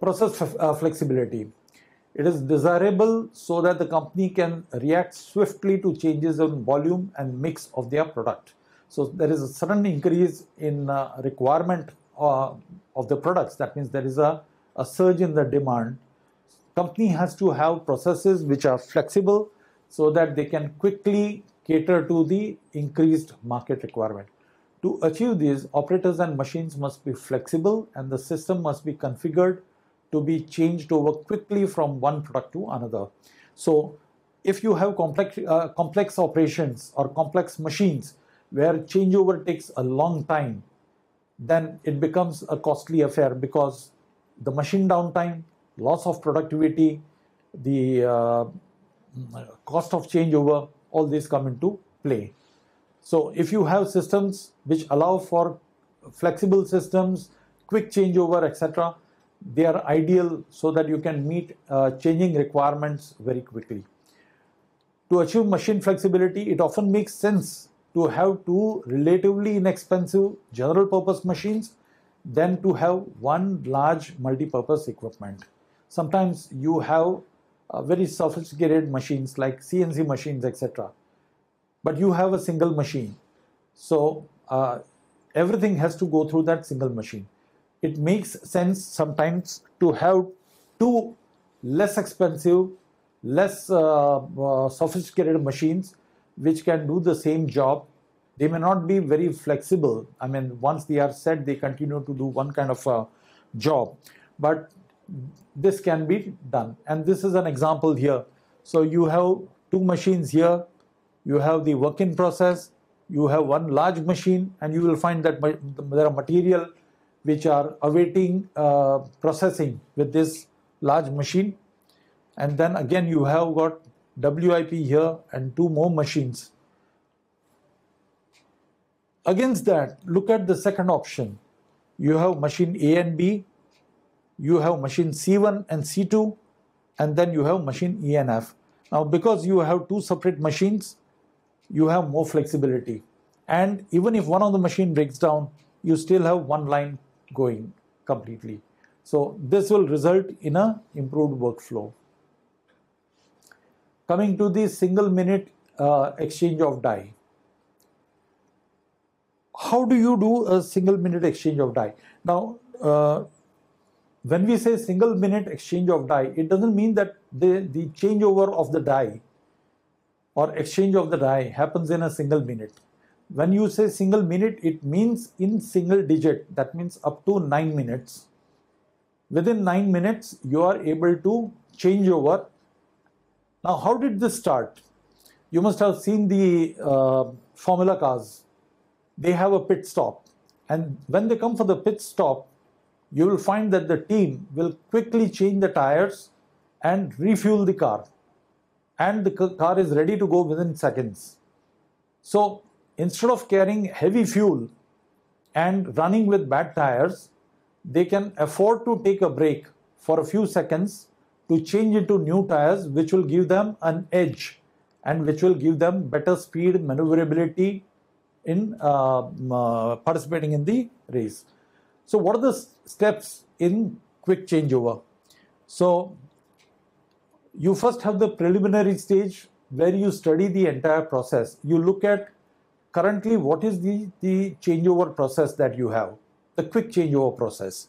Process flexibility. It is desirable so that the company can react swiftly to changes in volume and mix of their product. So there is a sudden increase in requirement of the products. That means there is a surge in the demand. Company has to have processes which are flexible so that they can quickly cater to the increased market requirement. To achieve this, operators and machines must be flexible and the system must be configured to be changed over quickly from one product to another. So if you have complex operations or complex machines where changeover takes a long time, then it becomes a costly affair because the machine downtime, loss of productivity, the cost of changeover, all these come into play. So if you have systems which allow for flexible systems, quick changeover, etc., they are ideal so that you can meet changing requirements very quickly. To achieve machine flexibility, it often makes sense to have two relatively inexpensive general purpose machines than to have one large multi-purpose equipment. Sometimes you have very sophisticated machines like CNC machines, etc., but you have a single machine. So everything has to go through that single machine. It makes sense sometimes to have two less expensive, less sophisticated machines which can do the same job. They may not be very flexible. I mean, once they are set, they continue to do one kind of a job. But this can be done. And this is an example here. So you have two machines here. You have the work in process. You have one large machine, and you will find that there are material which are awaiting processing with this large machine. And then again you have got WIP here and two more machines. Against that, look at the second option. You have machine A and B, you have machine C1 and C2, and then you have machine E and F. Now because you have two separate machines, you have more flexibility. And even if one of the machine breaks down, you still have one line going completely. So this will result in an improved workflow. Coming to the single minute exchange of die. How do you do a single minute exchange of die? Now, when we say single minute exchange of die, it doesn't mean that the changeover of the die or exchange of the die happens in a single minute. When you say single minute, it means in single digit. That means up to 9 minutes. Within 9 minutes, you are able to change over. Now, how did this start? You must have seen the Formula cars. They have a pit stop. And when they come for the pit stop, you will find that the team will quickly change the tires and refuel the car. And the car is ready to go within seconds. So, instead of carrying heavy fuel and running with bad tires, they can afford to take a break for a few seconds to change into new tires, which will give them an edge and which will give them better speed, maneuverability in participating in the race. So what are the steps in quick changeover? So you first have the preliminary stage where you study the entire process. You look at currently what is the changeover process that you have, the quick changeover process.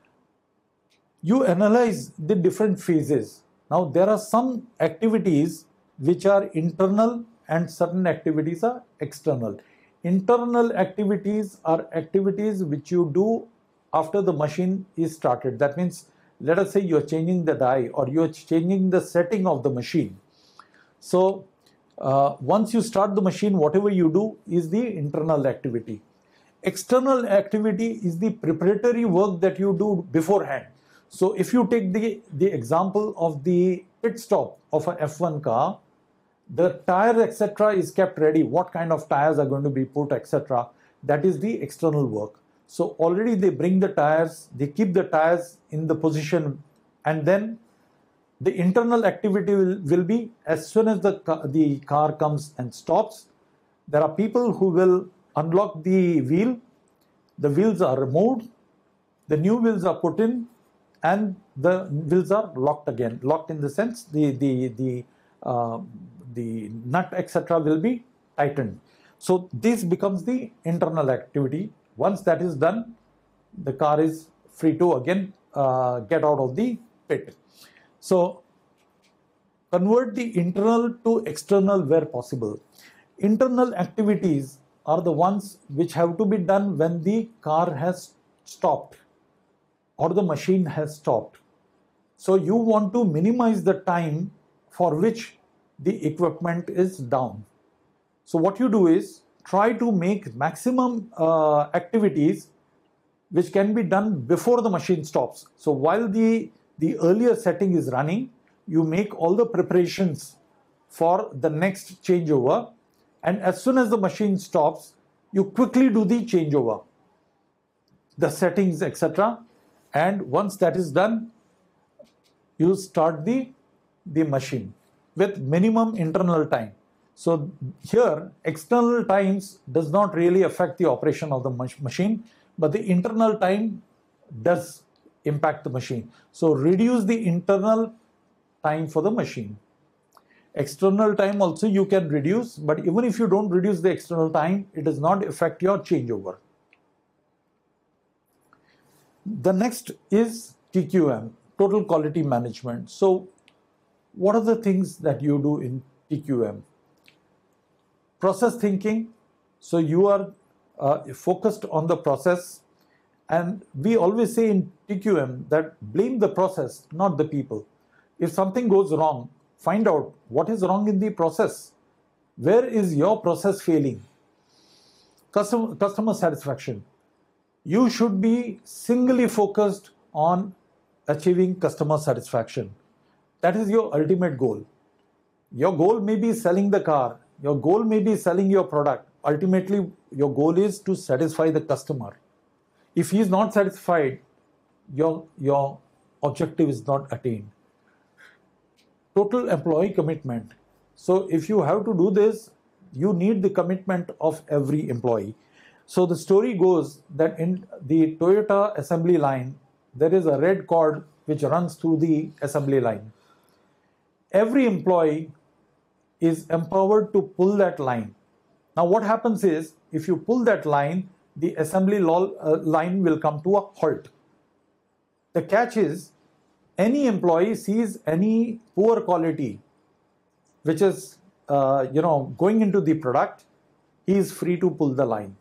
You analyze the different phases. Now there are some activities which are internal and certain activities are external. Internal activities are activities which you do after the machine is started. That means, let us say you are changing the die or you are changing the setting of the machine. So once you start the machine, whatever you do is the internal activity. External activity is the preparatory work that you do beforehand. So if you take the example of the pit stop of an F1 car, the tire, etc., is kept ready. What kind of tires are going to be put, etc. That is the external work. So already they bring the tires, they keep the tires in the position, and then the internal activity will be as soon as the car comes and stops, there are people who will unlock the wheel, the wheels are removed, the new wheels are put in, and the wheels are locked again. Locked in the sense the nut etc. will be tightened. So this becomes the internal activity. Once that is done, the car is free to again get out of the pit. So convert the internal to external where possible. Internal activities are the ones which have to be done when the car has stopped or the machine has stopped. So you want to minimize the time for which the equipment is down. So what you do is try to make maximum activities which can be done before the machine stops. So while the earlier setting is running, you make all the preparations for the next changeover, and as soon as the machine stops, you quickly do the changeover, the settings, etc. And once that is done, you start the machine with minimum internal time. So here, external times does not really affect the operation of the machine, but the internal time does impact the machine. So reduce the internal time for the machine. External time also you can reduce, but even if you don't reduce the external time, it does not affect your changeover. The next is TQM, Total Quality Management. So what are the things that you do in TQM? Process thinking. So you are focused on the process, and we always say in TQM that blame the process, not the people. If something goes wrong, find out what is wrong in the process. Where is your process failing? Customer satisfaction. You should be singly focused on achieving customer satisfaction. That is your ultimate goal. Your goal may be selling the car. Your goal may be selling your product. Ultimately, your goal is to satisfy the customer. If he is not satisfied, your objective is not attained. Total employee commitment. So if you have to do this, you need the commitment of every employee. So the story goes that in the Toyota assembly line, there is a red cord which runs through the assembly line. Every employee is empowered to pull that line. Now what happens is, if you pull that line, the assembly line will come to a halt. The catch is, any employee sees any poor quality which is going into the product, he is free to pull the line.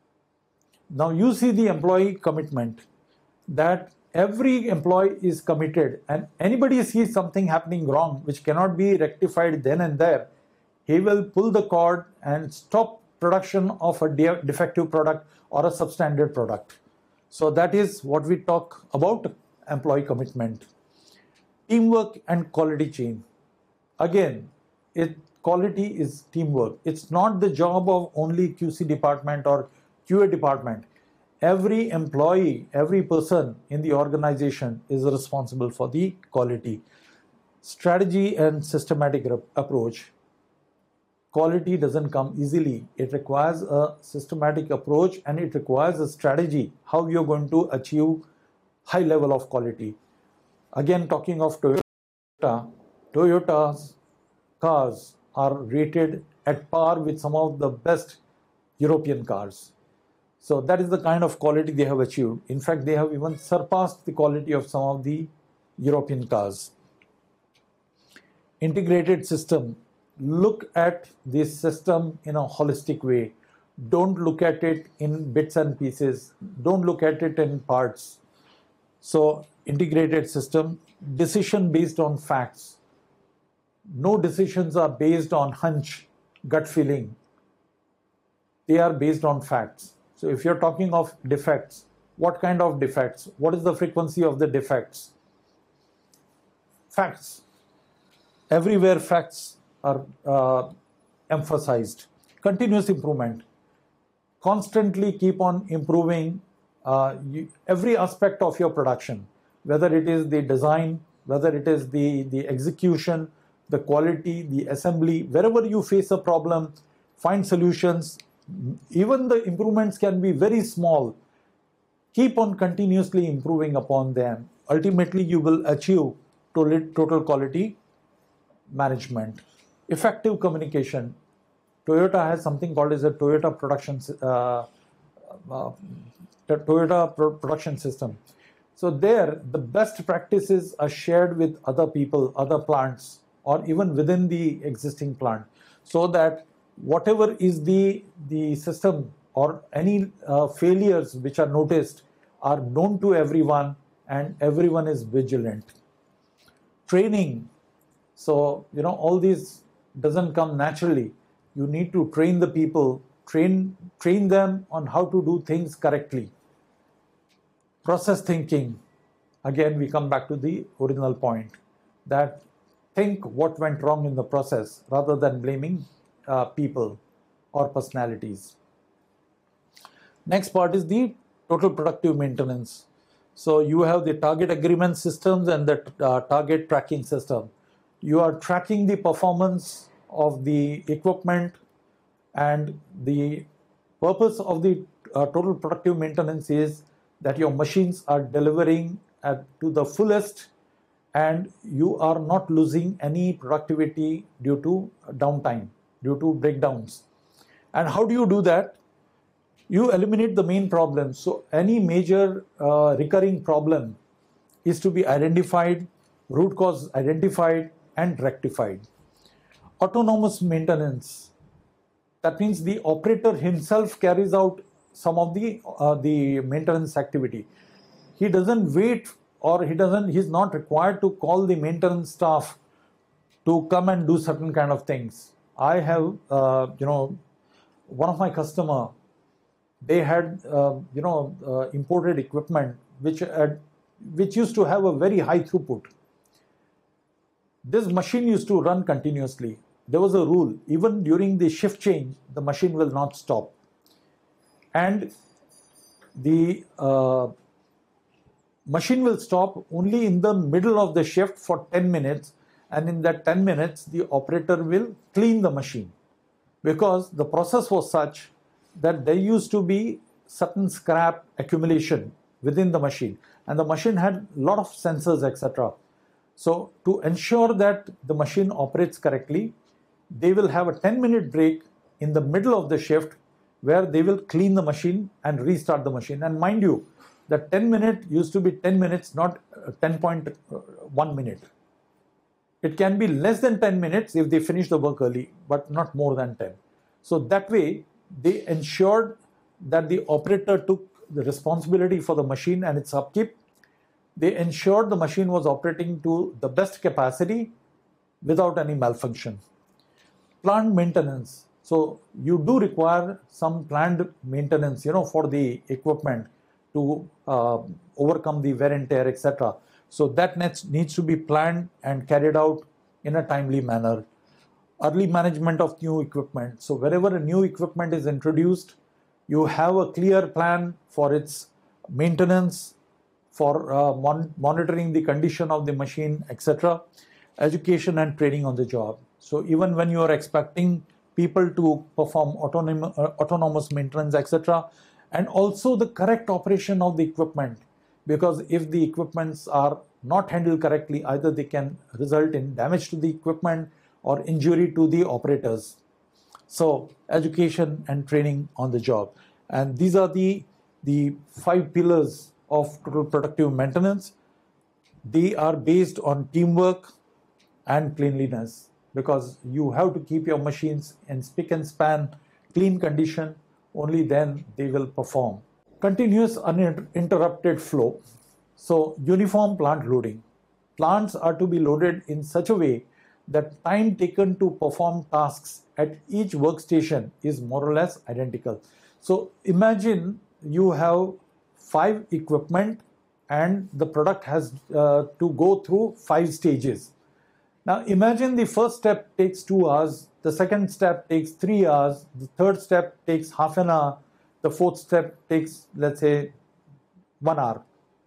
Now you see the employee commitment, that every employee is committed, and anybody sees something happening wrong which cannot be rectified then and there, he will pull the cord and stop production of a defective product or a substandard product. So that is what we talk about employee commitment. Teamwork and quality chain. Again, quality is teamwork. It's not the job of only QC department or QA department. Every employee, every person in the organization is responsible for the quality. Strategy and systematic approach. Quality doesn't come easily. It requires a systematic approach, and it requires a strategy how you're going to achieve high level of quality. Again, talking of Toyota, Toyota's cars are rated at par with some of the best European cars. So that is the kind of quality they have achieved. In fact, they have even surpassed the quality of some of the European cars. Integrated system. Look at this system in a holistic way. Don't look at it in bits and pieces. Don't look at it in parts. So, integrated system, decision based on facts. No decisions are based on hunch, gut feeling. They are based on facts. So if you're talking of defects, what kind of defects? What is the frequency of the defects? Facts. Everywhere facts are emphasized. Continuous improvement. Constantly keep on improving every aspect of your production, whether it is the design, whether it is the execution, the quality, the assembly. Wherever you face a problem, find solutions. Even the improvements can be very small. Keep on continuously improving upon them. ultimately you will achieve total quality management. Effective communication. Toyota has something called as a Toyota production system. So there, the best practices are shared with other people, other plants, or even within the existing plant, so that whatever is the system or any failures which are noticed are known to everyone and everyone is vigilant. Training. So, all these doesn't come naturally. You need to train the people, train them on how to do things correctly. Process thinking. Again, we come back to the original point, that think what went wrong in the process rather than blaming people or personalities. Next part is the total productive maintenance. So you have the target agreement systems and the target tracking system. You are tracking the performance of the equipment, and the purpose of the total productive maintenance is that your machines are delivering to the fullest and you are not losing any productivity due to downtime, due to breakdowns. And how do you do that? You eliminate the main problem. So any major recurring problem is to be identified, root cause identified and rectified. Autonomous maintenance. That means the operator himself carries out some of the maintenance activity. He doesn't wait, or he's not required to call the maintenance staff to come and do certain kind of things. I have, one of my customer, they had, imported equipment which used to have a very high throughput. This machine used to run continuously. There was a rule, even during the shift change, the machine will not stop. And the machine will stop only in the middle of the shift for 10 minutes. And in that 10 minutes, the operator will clean the machine. Because the process was such that there used to be certain scrap accumulation within the machine. And the machine had a lot of sensors, etc. So to ensure that the machine operates correctly, they will have a 10-minute break in the middle of the shift where they will clean the machine and restart the machine. And mind you, the 10 minute used to be 10 minutes, not 10.1 minute. It can be less than 10 minutes if they finish the work early, but not more than 10. So that way, they ensured that the operator took the responsibility for the machine and its upkeep. They ensured the machine was operating to the best capacity without any malfunction. Plant maintenance. So you do require some planned maintenance, for the equipment to overcome the wear and tear, etc. So that needs to be planned and carried out in a timely manner. Early management of new equipment. So wherever a new equipment is introduced, you have a clear plan for its maintenance, for monitoring the condition of the machine, etc. Education and training on the job. So even when you are expecting people to perform autonomous maintenance, etc., and also the correct operation of the equipment, because if the equipments are not handled correctly, either they can result in damage to the equipment or injury to the operators. So education and training on the job. And these are the 5 pillars of total productive maintenance. They are based on teamwork and cleanliness, because you have to keep your machines in spick and span, clean condition, only then they will perform. Continuous uninterrupted flow. So uniform plant loading. Plants are to be loaded in such a way that time taken to perform tasks at each workstation is more or less identical. So imagine you have 5 equipment and the product has to go through 5 stages. Now imagine the first step takes 2 hours, the second step takes 3 hours, the third step takes half an hour, the fourth step takes, let's say, 1 hour.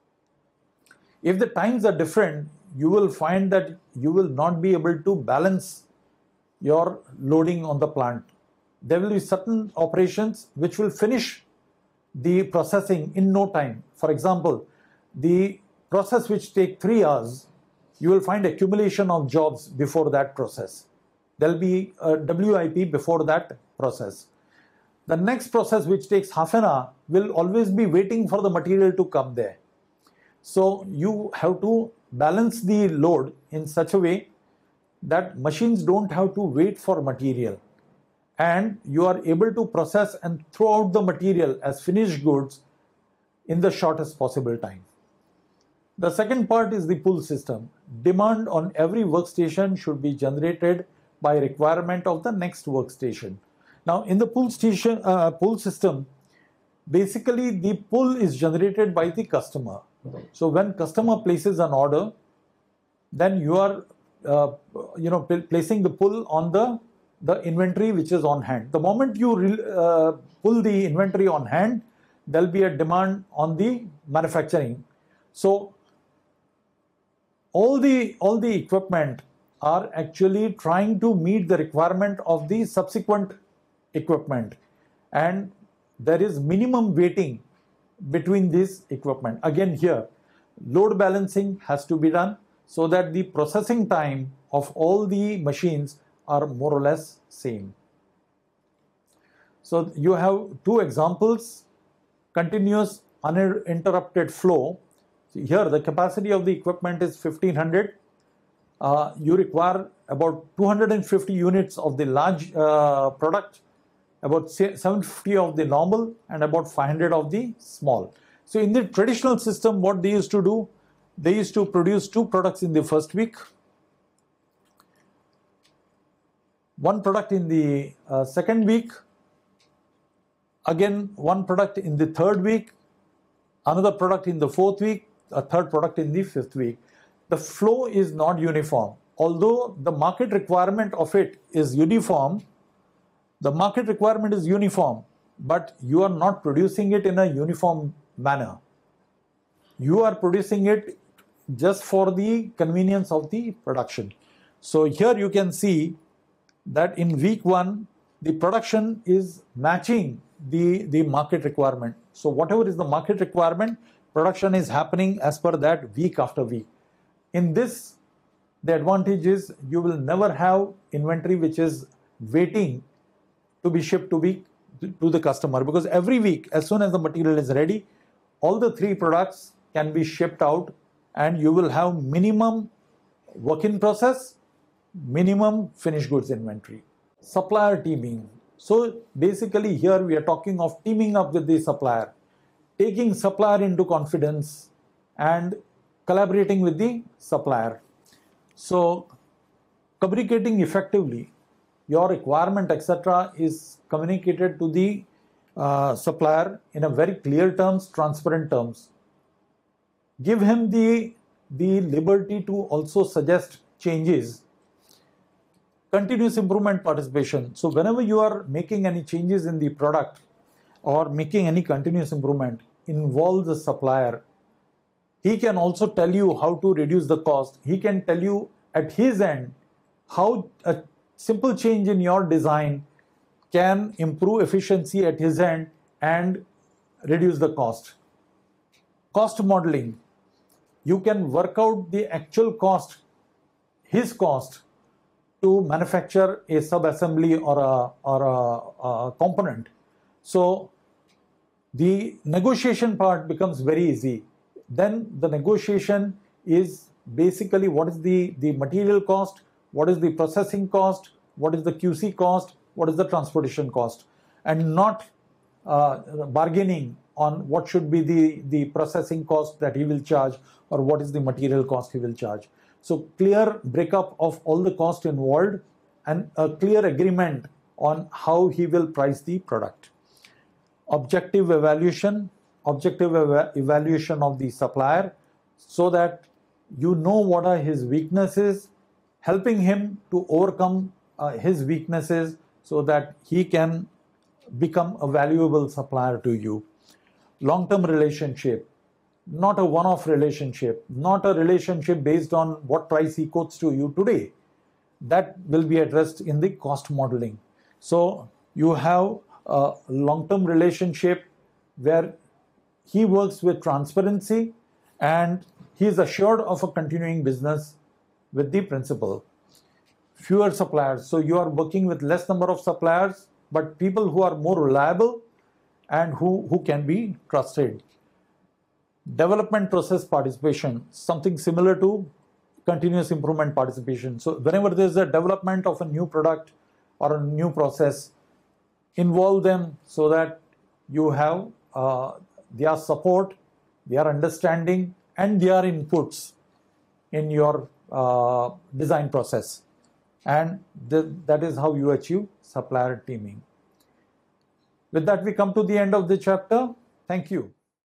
If the times are different, you will find that you will not be able to balance your loading on the plant. There will be certain operations which will finish the processing in no time. For example, the process which take 3 hours, you will find accumulation of jobs before that process. There'll be a WIP before that process. The next process which takes half an hour will always be waiting for the material to come there. So you have to balance the load in such a way that machines don't have to wait for material, and you are able to process and throw out the material as finished goods in the shortest possible time. The second part is the pull system. Demand on every workstation should be generated by requirement of the next workstation. Now in the pull system, basically the pull is generated by the customer. So when customer places an order, then you are placing the pull on the inventory which is on hand. The moment you pull the inventory on hand, there will be a demand on the manufacturing. So all the equipment are actually trying to meet the requirement of the subsequent equipment, and there is minimum waiting between this equipment. Again here, load balancing has to be done so that the processing time of all the machines are more or less same. So you have 2 examples: continuous uninterrupted flow. Here the capacity of the equipment is 1500. You require about 250 units of the large product, about 750 of the normal, and about 500 of the small. So in the traditional system, what they used to do, they used to produce 2 products in the first week, 1 product in the second week, again 1 product in the third week, another product in the fourth week, a third product in the fifth week. The flow is not uniform. Although the market requirement of it is uniform, but you are not producing it in a uniform manner. You are producing it just for the convenience of the production. So here you can see that in week 1, the production is matching the market requirement. So whatever is the market requirement, production is happening as per that week after week. In this, the advantage is you will never have inventory which is waiting to be shipped to the customer, because every week, as soon as the material is ready, all the 3 products can be shipped out, and you will have minimum work in process, minimum finished goods inventory. Supplier teaming. So basically here we are talking of teaming up with the supplier, taking supplier into confidence and collaborating with the supplier. So communicating effectively, your requirement, etc., is communicated to the supplier in a very clear terms, transparent terms. Give him the liberty to also suggest changes. Continuous improvement participation. So whenever you are making any changes in the product or making any continuous improvement, involve the supplier. He can also tell you how to reduce the cost. He can tell you at his end how a simple change in your design can improve efficiency at his end and reduce the cost. Cost modeling. You can work out the actual cost, his cost, to manufacture a sub-assembly or a component. So the negotiation part becomes very easy. Then the negotiation is basically what is the material cost, what is the processing cost, what is the QC cost, what is the transportation cost, and not bargaining on what should be the processing cost that he will charge or what is the material cost he will charge. So clear breakup of all the cost involved and a clear agreement on how he will price the product. Objective evaluation of the supplier, so that you know what are his weaknesses, helping him to overcome his weaknesses so that he can become a valuable supplier to you. Long-term relationship, not a one-off relationship, not a relationship based on what price he quotes to you today. That will be addressed in the cost modeling. So you have a long-term relationship where he works with transparency and he is assured of a continuing business with the principal. Fewer suppliers, so you are working with less number of suppliers, but people who are more reliable and who can be trusted. Development process participation, something similar to continuous improvement participation. So whenever there is a development of a new product or a new process, involve them so that you have their support, their understanding, and their inputs in your design process. And that is how you achieve supplier teaming. With that, we come to the end of the chapter. Thank you.